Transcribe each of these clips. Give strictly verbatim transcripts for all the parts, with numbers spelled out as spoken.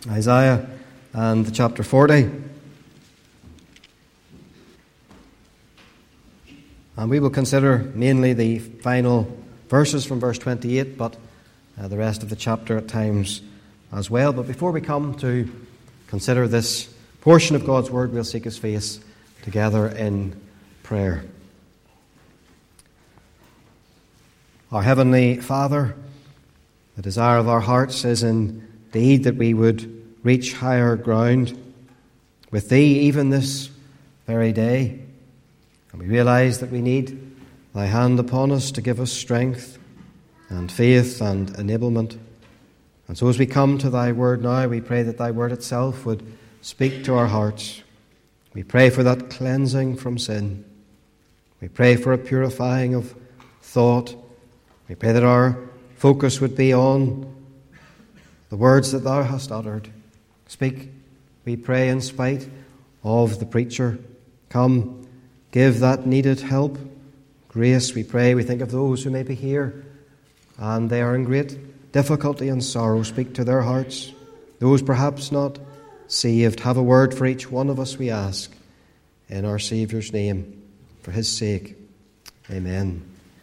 Isaiah and chapter forty. And we will consider mainly the final verses from verse twenty-eight, but uh, the rest of the chapter at times as well. But before we come to consider this portion of God's Word, we'll seek His face together in prayer. Our Heavenly Father, the desire of our hearts is indeed that we would reach higher ground with Thee even this very day. And we realize that we need Thy hand upon us to give us strength and faith and enablement. And so as we come to Thy Word now, we pray that Thy Word itself would speak to our hearts. We pray for that cleansing from sin. We pray for a purifying of thought. We pray that our focus would be on the words that Thou hast uttered. Speak, we pray, in spite of the preacher. Come, give that needed help. Grace, we pray. We think of those who may be here and they are in great difficulty and sorrow. Speak to their hearts. Those perhaps not saved, have a word for each one of us, we ask, in our Saviour's name, for His sake. Amen.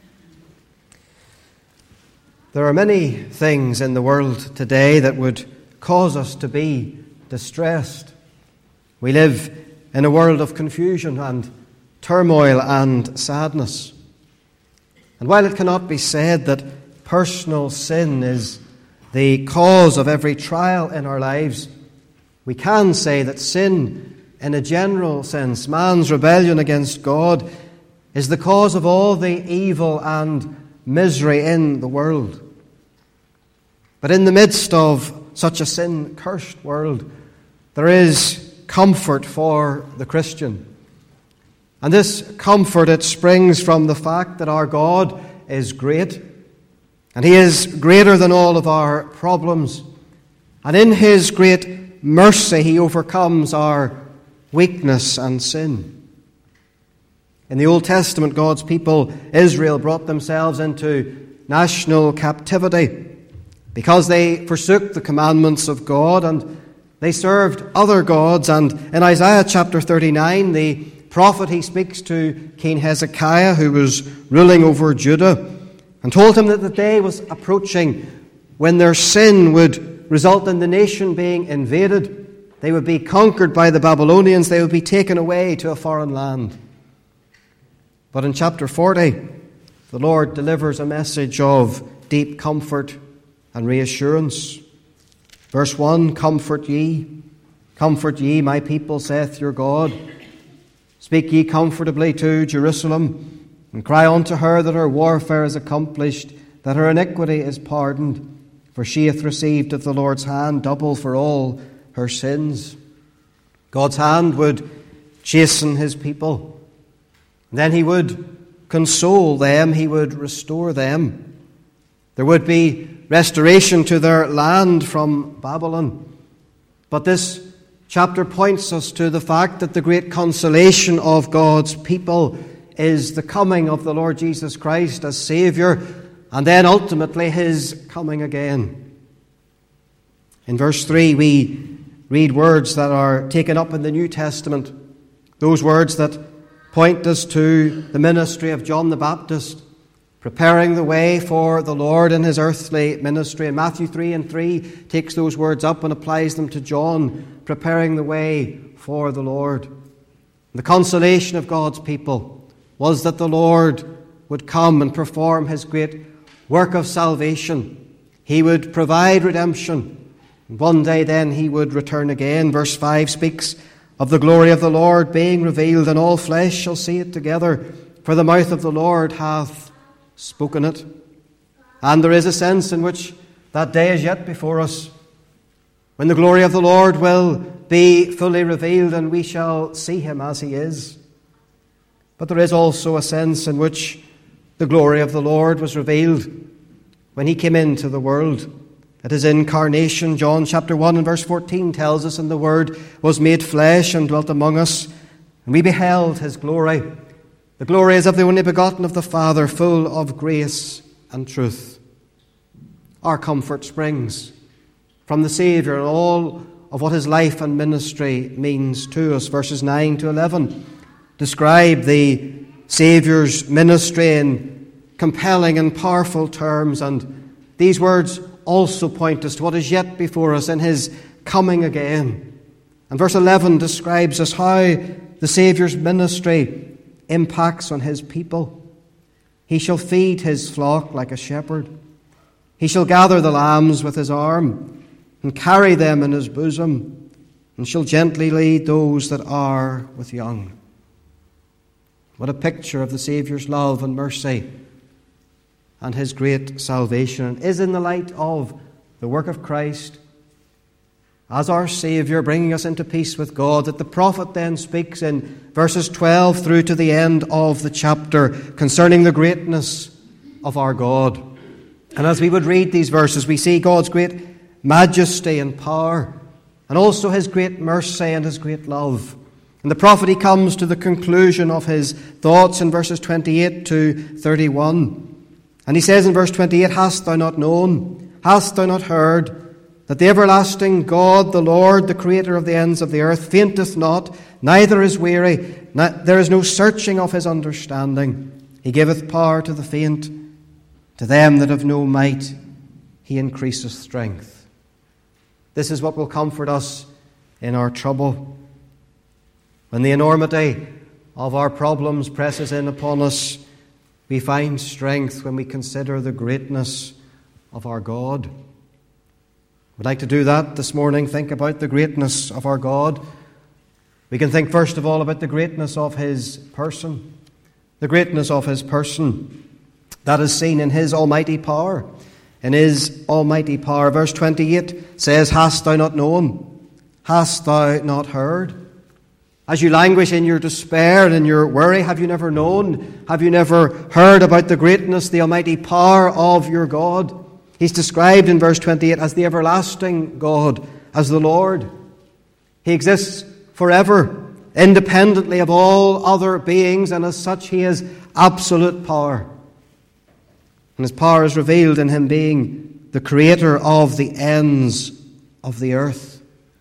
There are many things in the world today that would cause us to be distressed. We live in a world of confusion and turmoil and sadness. And while it cannot be said that personal sin is the cause of every trial in our lives, we can say that sin, in a general sense, man's rebellion against God, is the cause of all the evil and misery in the world. But in the midst of such a sin-cursed world, there is comfort for the Christian. And this comfort, it springs from the fact that our God is great, and He is greater than all of our problems. And in His great mercy, He overcomes our weakness and sin. In the Old Testament, God's people, Israel, brought themselves into national captivity because they forsook the commandments of God and they served other gods. And in Isaiah chapter thirty-nine, the prophet, he speaks to King Hezekiah, who was ruling over Judah, and told him that the day was approaching when their sin would result in the nation being invaded. They would be conquered by the Babylonians. They would be taken away to a foreign land. But in chapter forty, the Lord delivers a message of deep comfort and reassurance. Verse one, comfort ye, comfort ye, my people, saith your God. Speak ye comfortably to Jerusalem, and cry unto her that her warfare is accomplished, that her iniquity is pardoned, for she hath received of the Lord's hand double for all her sins. God's hand would chasten His people. Then He would console them, He would restore them. There would be restoration to their land from Babylon. But this chapter points us to the fact that the great consolation of God's people is the coming of the Lord Jesus Christ as Saviour, and then ultimately His coming again. In verse three, we read words that are taken up in the New Testament, those words that point us to the ministry of John the Baptist, preparing the way for the Lord in His earthly ministry. And Matthew three and three takes those words up and applies them to John, preparing the way for the Lord. The consolation of God's people was that the Lord would come and perform His great work of salvation. He would provide redemption. And one day then He would return again. Verse five speaks of the glory of the Lord being revealed, and all flesh shall see it together, for the mouth of the Lord hath spoken it. And there is a sense in which that day is yet before us, when the glory of the Lord will be fully revealed and we shall see Him as He is. But there is also a sense in which the glory of the Lord was revealed when He came into the world. At His incarnation, John chapter one and verse fourteen tells us, and the Word was made flesh and dwelt among us, and we beheld His glory. The glory is of the only begotten of the Father, full of grace and truth. Our comfort springs from the Saviour, and all of what his life and ministry means to us. Verses nine to eleven describe the Saviour's ministry in compelling and powerful terms, and these words also point us to what is yet before us in his coming again. And verse eleven describes us how the Saviour's ministry impacts on his people. He shall feed his flock like a shepherd. He shall gather the lambs with his arm and carry them in his bosom, and shall gently lead those that are with young. What a picture of the Saviour's love and mercy and his great salvation. And is in the light of the work of Christ as our Saviour, bringing us into peace with God, that the prophet then speaks in verses twelve through to the end of the chapter concerning the greatness of our God. And as we would read these verses, we see God's great majesty and power, and also his great mercy and his great love. And the prophet, he comes to the conclusion of his thoughts in verses twenty-eight to thirty-one. And he says in verse twenty-eight, "Hast thou not known? Hast thou not heard? That the everlasting God, the Lord, the Creator of the ends of the earth, fainteth not, neither is weary. There is no searching of his understanding. He giveth power to the faint. To them that have no might, he increaseth strength." This is what will comfort us in our trouble. When the enormity of our problems presses in upon us, we find strength when we consider the greatness of our God. We'd like to do that this morning, think about the greatness of our God. We can think first of all about the greatness of his person. The greatness of his person. That is seen in his almighty power. In his almighty power. Verse twenty-eight says, "Hast thou not known? Hast thou not heard?" As you languish in your despair and in your worry, have you never known? Have you never heard about the greatness, the almighty power of your God? He's described in verse twenty-eight as the everlasting God, as the Lord. He exists forever, independently of all other beings, and as such he has absolute power. And his power is revealed in him being the creator of the ends of the earth.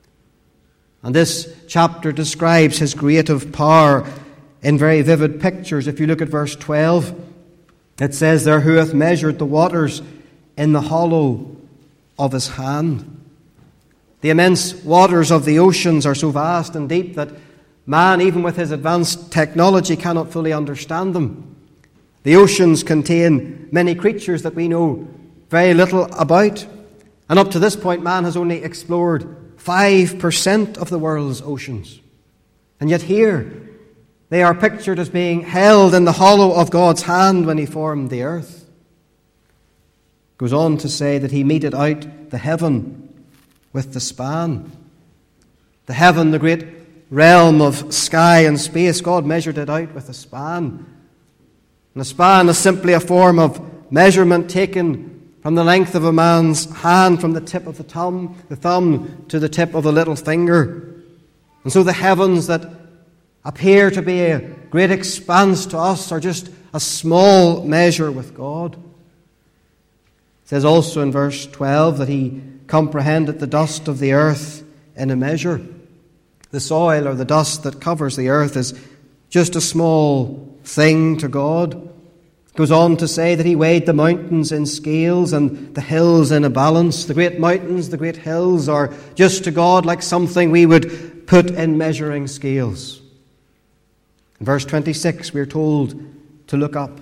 And this chapter describes his creative power in very vivid pictures. If you look at verse twelve, it says there, "Who hath measured the waters in the hollow of his hand." The immense waters of the oceans are so vast and deep that man, even with his advanced technology, cannot fully understand them. The oceans contain many creatures that we know very little about. And up to this point, man has only explored five percent of the world's oceans. And yet here, they are pictured as being held in the hollow of God's hand when he formed the earth. Goes on to say that he meted out the heaven with the span. The heaven, the great realm of sky and space, God measured it out with a span. And a span is simply a form of measurement taken from the length of a man's hand, from the tip of the thumb, the thumb to the tip of the little finger. And so the heavens that appear to be a great expanse to us are just a small measure with God. It says also in verse twelve that he comprehended the dust of the earth in a measure. The soil or the dust that covers the earth is just a small thing to God. It goes on to say that he weighed the mountains in scales and the hills in a balance. The great mountains, the great hills are just to God like something we would put in measuring scales. In verse twenty-six, we are told to look up.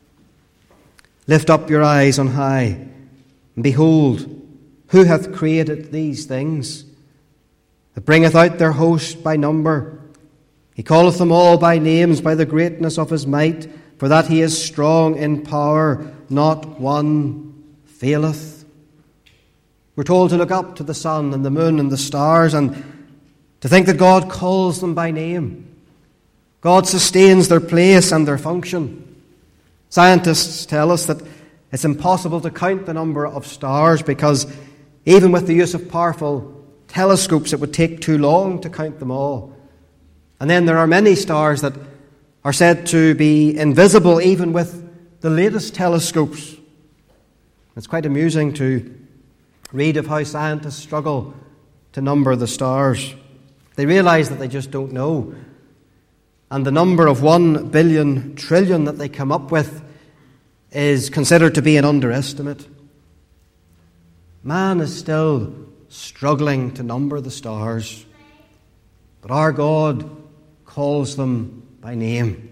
"Lift up your eyes on high, and behold, who hath created these things? That bringeth out their host by number. He calleth them all by names, by the greatness of his might, for that he is strong in power, not one faileth." We're told to look up to the sun and the moon and the stars and to think that God calls them by name. God sustains their place and their function. Scientists tell us that it's impossible to count the number of stars because even with the use of powerful telescopes, it would take too long to count them all. And then there are many stars that are said to be invisible even with the latest telescopes. It's quite amusing to read of how scientists struggle to number the stars. They realize that they just don't know. And the number of one billion trillion that they come up with is considered to be an underestimate. Man is still struggling to number the stars, but our God calls them by name.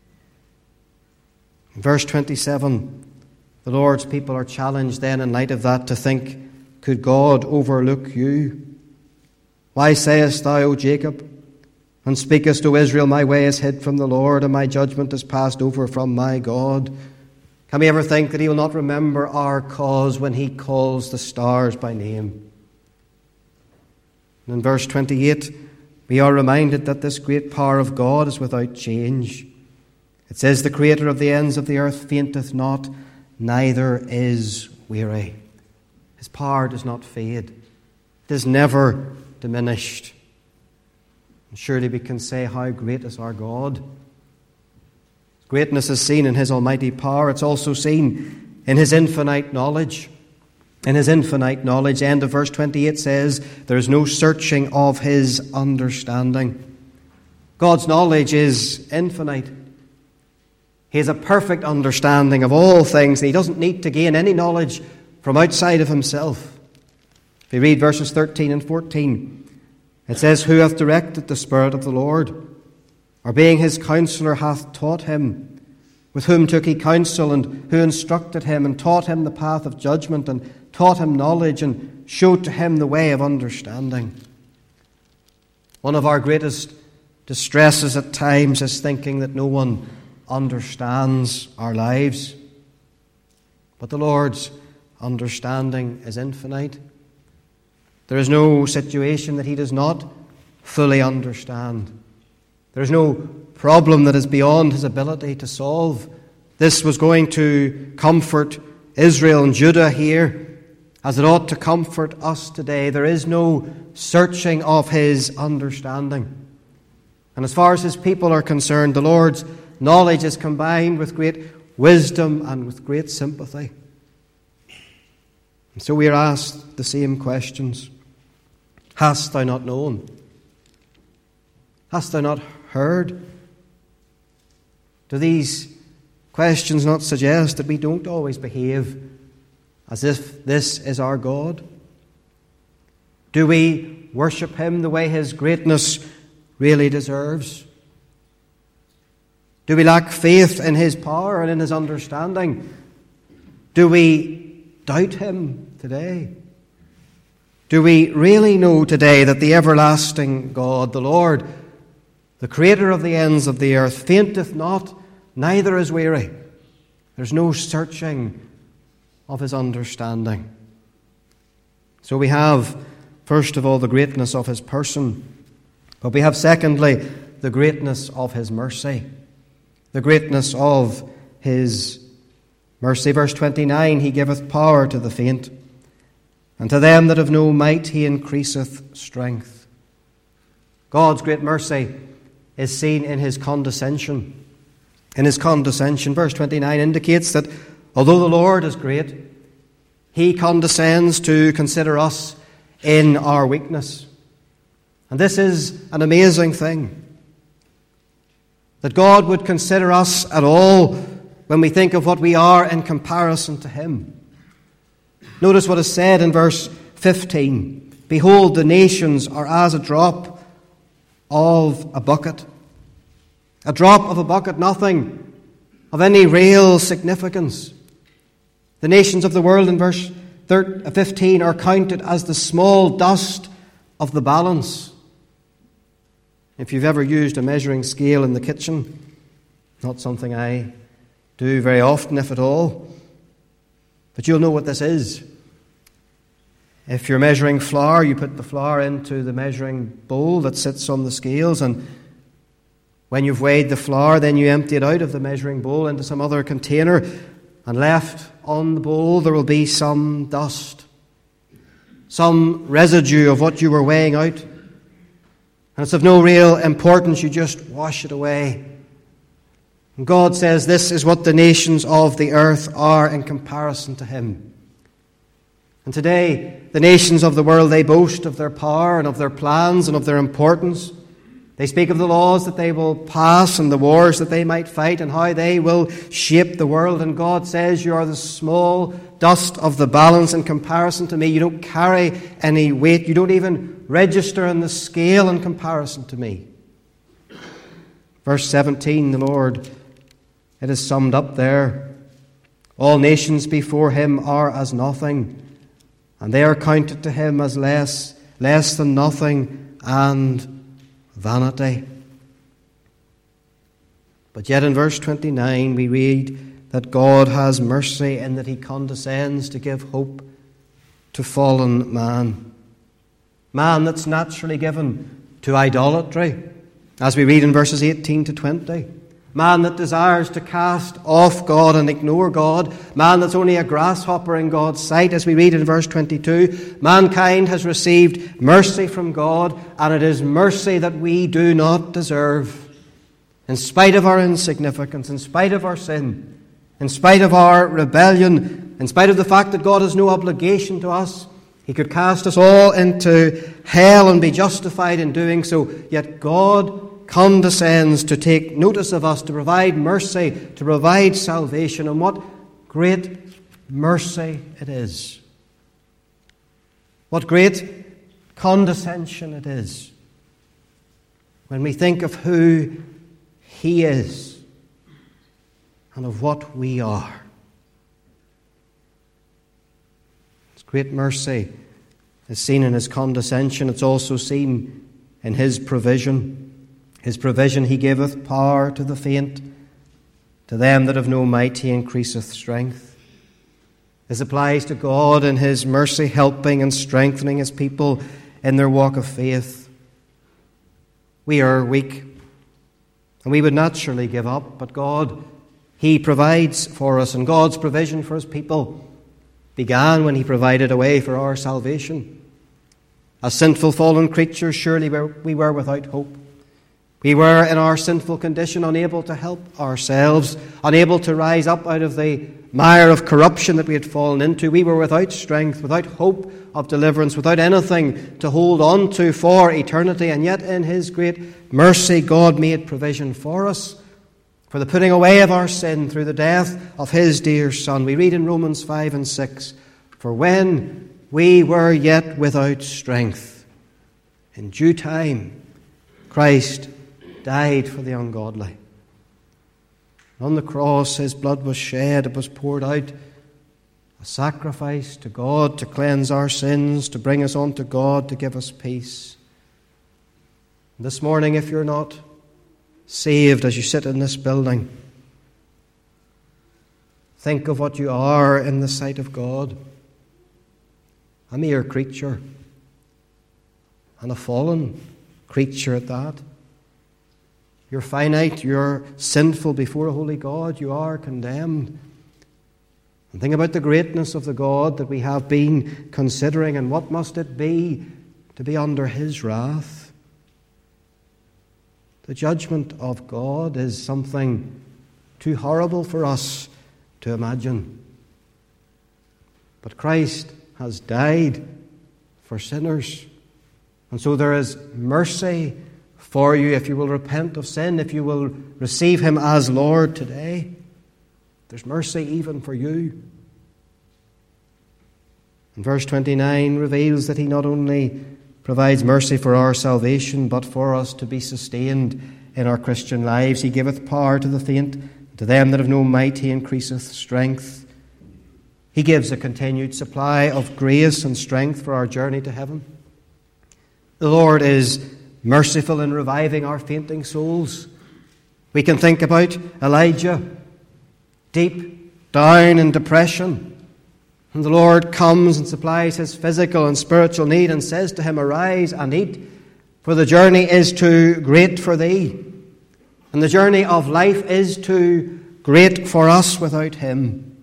In verse twenty-seven, the Lord's people are challenged then in light of that to think, could God overlook you? Why sayest thou, O Jacob, and speakest, O Israel, my way is hid from the Lord, and my judgment is passed over from my God? Can we ever think that he will not remember our cause when he calls the stars by name? And in verse twenty-eight, we are reminded that this great power of God is without change. It says, the Creator of the ends of the earth fainteth not, neither is weary. His power does not fade. It is never diminished. And surely we can say, how great is our God. Greatness is seen in his almighty power. It's also seen in his infinite knowledge. In his infinite knowledge, end of verse twenty-eight says, there is no searching of his understanding. God's knowledge is infinite. He has a perfect understanding of all things, and he doesn't need to gain any knowledge from outside of himself. If you read verses thirteen and fourteen, it says, who hath directed the Spirit of the Lord? Or being his counselor hath taught him? With whom took he counsel, and who instructed him, and taught him the path of judgment, and taught him knowledge, and showed to him the way of understanding? One of our greatest distresses at times is thinking that no one understands our lives. But the Lord's understanding is infinite. There is no situation that he does not fully understand. There is no problem that is beyond his ability to solve. This was going to comfort Israel and Judah here, as it ought to comfort us today. There is no searching of his understanding. And as far as his people are concerned, the Lord's knowledge is combined with great wisdom and with great sympathy. And so we are asked the same questions. Hast thou not known? Hast thou not heard? Do these questions not suggest that we don't always behave as if this is our God? Do we worship him the way his greatness really deserves? Do we lack faith in his power and in his understanding? Do we doubt him today? Do we really know today that the everlasting God, the Lord, the Creator of the ends of the earth, fainteth not, neither is weary? There's no searching of his understanding. So we have, first of all, the greatness of his person, but we have, secondly, the greatness of his mercy. The greatness of his mercy. Verse twenty-nine, he giveth power to the faint, and to them that have no might he increaseth strength. God's great mercy is seen in his condescension. In his condescension, verse twenty-nine indicates that although the Lord is great, he condescends to consider us in our weakness. And this is an amazing thing, that God would consider us at all when we think of what we are in comparison to him. Notice what is said in verse fifteen. Behold, the nations are as a drop of a bucket. A drop of a bucket, nothing of any real significance. The nations of the world in verse fifteen are counted as the small dust of the balance. If you've ever used a measuring scale in the kitchen, not something I do very often, if at all, but you'll know what this is. If you're measuring flour, you put the flour into the measuring bowl that sits on the scales, and when you've weighed the flour, then you empty it out of the measuring bowl into some other container, and left on the bowl there will be some dust, some residue of what you were weighing out. And it's of no real importance, you just wash it away. And God says this is what the nations of the earth are in comparison to him. And today, the nations of the world, they boast of their power and of their plans and of their importance. They speak of the laws that they will pass and the wars that they might fight and how they will shape the world. And God says, you are the small dust of the balance in comparison to me. You don't carry any weight. You don't even register on the scale in comparison to me. Verse seventeen, the Lord, it is summed up there. All nations before him are as nothing, and they are counted to him as less, less than nothing and vanity. But yet in verse twenty-nine we read that God has mercy in that he condescends to give hope to fallen man. Man that's naturally given to idolatry, as we read in verses eighteen to twenty. Man that desires to cast off God and ignore God. Man that's only a grasshopper in God's sight, as we read in verse twenty-two. Mankind has received mercy from God, and it is mercy that we do not deserve. In spite of our insignificance, in spite of our sin, in spite of our rebellion, in spite of the fact that God has no obligation to us, he could cast us all into hell and be justified in doing so. Yet God condescends to take notice of us, to provide mercy, to provide salvation. And what great mercy it is. What great condescension it is when we think of who he is and of what we are. His great mercy is seen in his condescension. It's also seen in his provision. His provision, he giveth power to the faint. To them that have no might, he increaseth strength. This applies to God in his mercy, helping and strengthening his people in their walk of faith. We are weak, and we would naturally give up, but God, he provides for us, and God's provision for his people began when he provided a way for our salvation. As sinful fallen creatures, surely we were without hope. We were in our sinful condition unable to help ourselves, unable to rise up out of the mire of corruption that we had fallen into. We were without strength, without hope of deliverance, without anything to hold on to for eternity. And yet in his great mercy, God made provision for us, for the putting away of our sin through the death of his dear Son. We read in Romans five and six, for when we were yet without strength, in due time Christ died for the ungodly. On the cross his blood was shed, it was poured out, a sacrifice to God to cleanse our sins, to bring us unto God, to give us peace. This morning, if you're not saved as you sit in this building, think of what you are in the sight of God. A mere creature, and a fallen creature at that. You're finite, you're sinful before a holy God, you are condemned. And think about the greatness of the God that we have been considering, and what must it be to be under his wrath? The judgment of God is something too horrible for us to imagine. But Christ has died for sinners, and so there is mercy for you if you will repent of sin, if you will receive him as Lord today. There's mercy even for you. And verse twenty-nine reveals that he not only provides mercy for our salvation, but for us to be sustained in our Christian lives. He giveth power to the faint, to them that have no might he increaseth strength. He gives a continued supply of grace and strength for our journey to heaven. The Lord is merciful in reviving our fainting souls. We can think about Elijah, deep down in depression, and the Lord comes and supplies his physical and spiritual need and says to him, arise and eat, for the journey is too great for thee. And the journey of life is too great for us without him.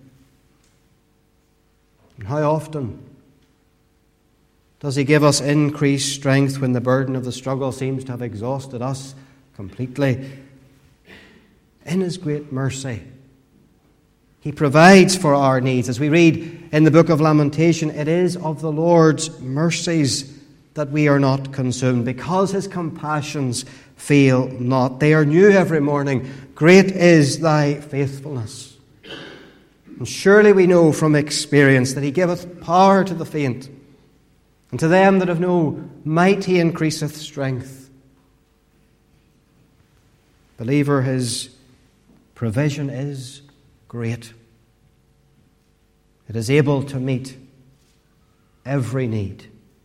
And how often does he give us increased strength when the burden of the struggle seems to have exhausted us completely? In his great mercy, He provides for our needs. As we read in the book of Lamentation, it is of the Lord's mercies that we are not consumed, because his compassions fail not. They are new every morning. Great is thy faithfulness. And surely we know from experience that he giveth power to the faint, and to them that have no might he increaseth strength. Believer, his provision is great. It is able to meet every need.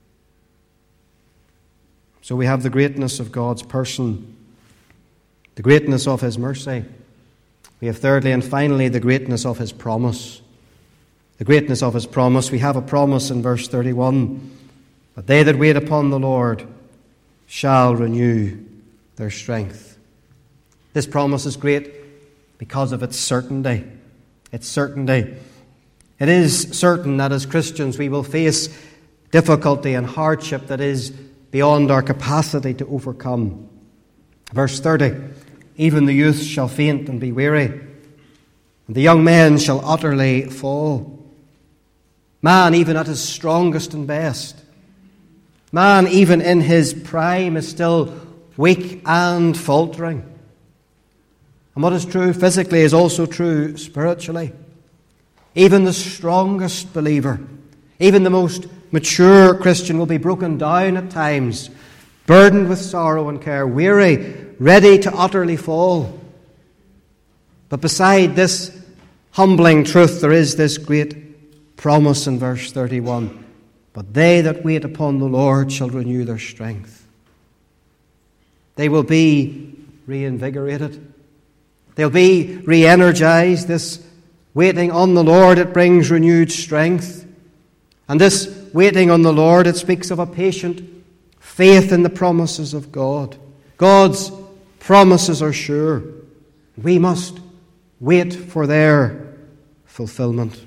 So we have the greatness of God's person, the greatness of his mercy. We have thirdly and finally the greatness of his promise. The greatness of his promise. We have a promise in verse thirty-one. But they that wait upon the Lord shall renew their strength. This promise is great because of its certainty. Its certainty. It is certain that as Christians we will face difficulty and hardship that is beyond our capacity to overcome. Verse thirty, even the youth shall faint and be weary, and the young men shall utterly fall. Man, even at his strongest and best, man, even in his prime, is still weak and faltering. And what is true physically is also true spiritually. Even the strongest believer, even the most mature Christian will be broken down at times, burdened with sorrow and care, weary, ready to utterly fall. But beside this humbling truth, there is this great promise in verse thirty-one. But they that wait upon the Lord shall renew their strength. They will be reinvigorated. They'll be re-energized. This waiting on the Lord, it brings renewed strength. And this waiting on the Lord, it speaks of a patient faith in the promises of God. God's promises are sure. We must wait for their fulfillment.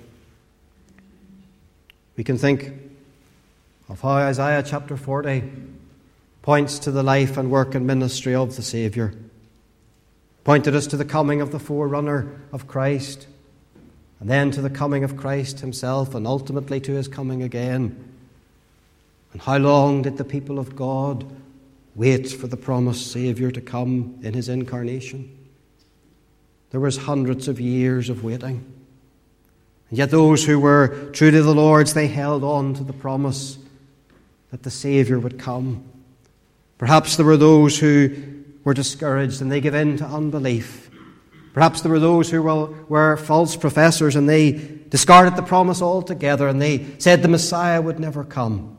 We can think of how Isaiah chapter forty points to the life and work and ministry of the Saviour. Pointed us to the coming of the forerunner of Christ, and then to the coming of Christ himself, and ultimately to his coming again. And how long did the people of God wait for the promised Saviour to come in his incarnation? There was hundreds of years of waiting. And yet those who were true to the Lord's, they held on to the promise that the Saviour would come. Perhaps there were those who were discouraged and they gave in to unbelief. Perhaps there were those who were, were false professors and they discarded the promise altogether and they said the Messiah would never come.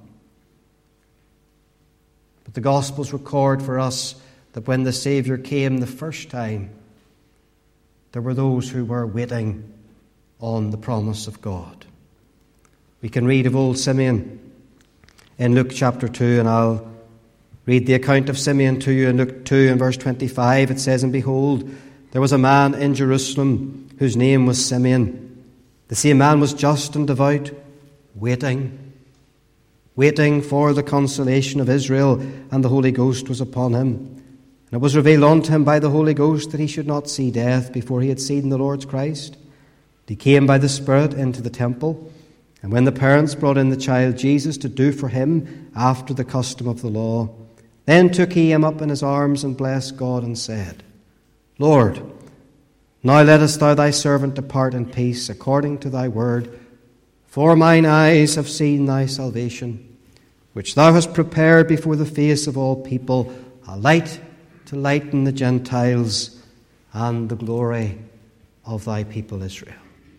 But the Gospels record for us that when the Saviour came the first time, there were those who were waiting on the promise of God. We can read of old Simeon in Luke chapter two, and I'll read the account of Simeon to you in Luke two and verse twenty-five. It says, And behold, there was a man in Jerusalem whose name was Simeon. The same man was just and devout, waiting, waiting for the consolation of Israel, and the Holy Ghost was upon him. And it was revealed unto him by the Holy Ghost that he should not see death before he had seen the Lord's Christ. He came by the Spirit into the temple, and when the parents brought in the child Jesus to do for him after the custom of the law, then took he him up in his arms and blessed God and said, Lord, now lettest thou thy servant depart in peace according to thy word, for mine eyes have seen thy salvation, which thou hast prepared before the face of all people, a light to lighten the Gentiles and the glory of thy people Israel.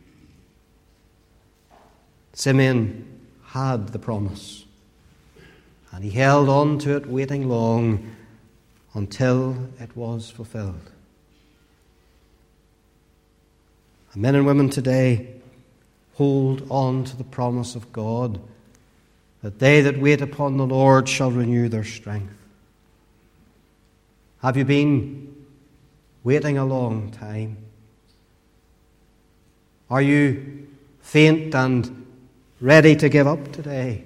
Simeon had the promise, and he held on to it, waiting long until it was fulfilled. And men and women today hold on to the promise of God that they that wait upon the Lord shall renew their strength. Have you been waiting a long time? Are you faint and ready to give up today?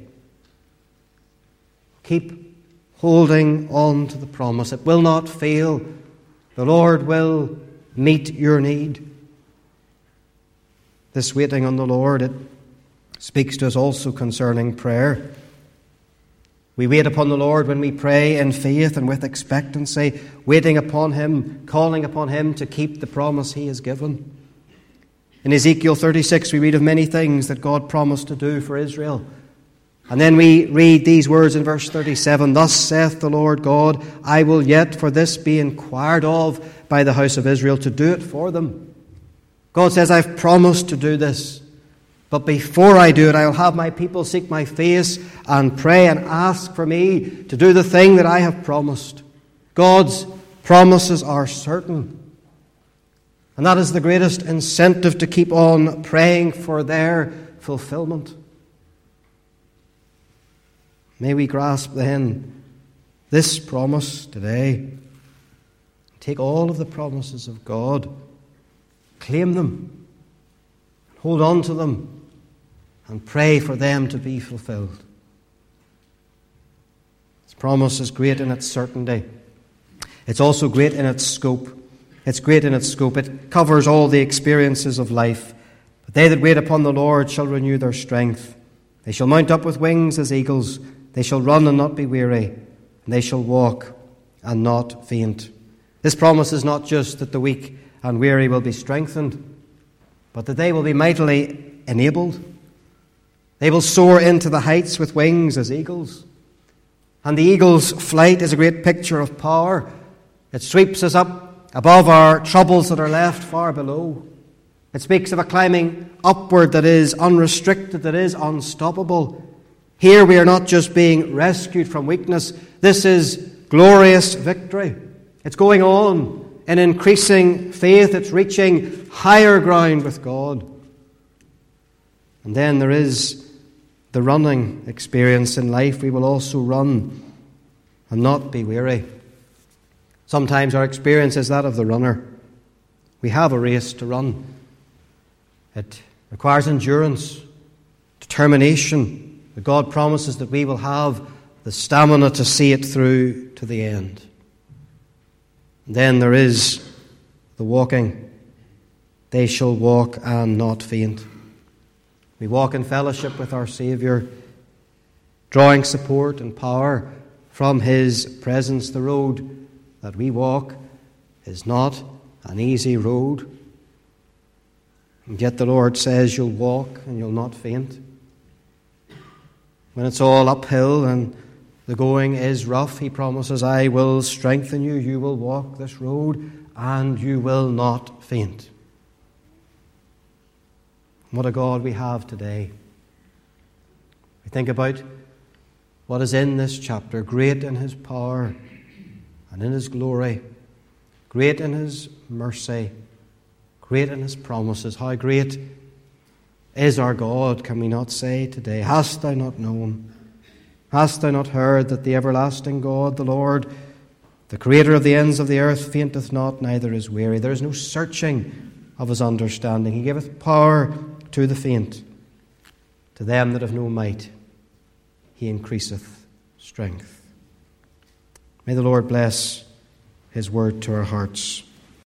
Keep holding on to the promise. It will not fail. The Lord will meet your need. this waiting on the Lord, it speaks to us also concerning prayer. We wait upon the Lord when we pray in faith and with expectancy, waiting upon Him, calling upon Him to keep the promise He has given. In Ezekiel thirty-six, we read of many things that God promised to do for Israel. And then we read these words in verse thirty-seven, "Thus saith the Lord God, I will yet for this be inquired of by the house of Israel, to do it for them." God says, I've promised to do this. But before I do it, I'll have my people seek my face and pray and ask for me to do the thing that I have promised. God's promises are certain. And that is the greatest incentive to keep on praying for their fulfillment. May we grasp then this promise today. Take all of the promises of God, claim them, hold on to them, and pray for them to be fulfilled. This promise is great in its certainty. It's also great in its scope. It's great in its scope. It covers all the experiences of life. But they that wait upon the Lord shall renew their strength. They shall mount up with wings as eagles. They shall run and not be weary. And they shall walk and not faint. This promise is not just that the weak and weary will be strengthened, but that they will be mightily enabled. They will soar into the heights with wings as eagles. And the eagle's flight is a great picture of power. It sweeps us up above our troubles that are left far below. It speaks of a climbing upward that is unrestricted, that is unstoppable. Here we are not just being rescued from weakness. This is glorious victory. It's going on in increasing faith. It's reaching higher ground with God. And then there is the running experience in life. We will also run and not be weary. Sometimes our experience is that of the runner. We have a race to run. It requires endurance, determination. But God promises that we will have the stamina to see it through to the end. And then there is the walking. They shall walk and not faint. We walk in fellowship with our Saviour, drawing support and power from His presence. The road that we walk is not an easy road. And yet the Lord says you'll walk and you'll not faint. When it's all uphill and the going is rough, He promises, I will strengthen you. You will walk this road and you will not faint. What a God we have today. We think about what is in this chapter. Great in His power and in His glory. Great in His mercy. Great in His promises. How great is our God, can we not say today? Hast thou not known? Hast thou not heard that the everlasting God, the Lord, the Creator of the ends of the earth, fainteth not, neither is weary? There is no searching of His understanding. He giveth power to the faint. To them that have no might, He increaseth strength. May the Lord bless His word to our hearts.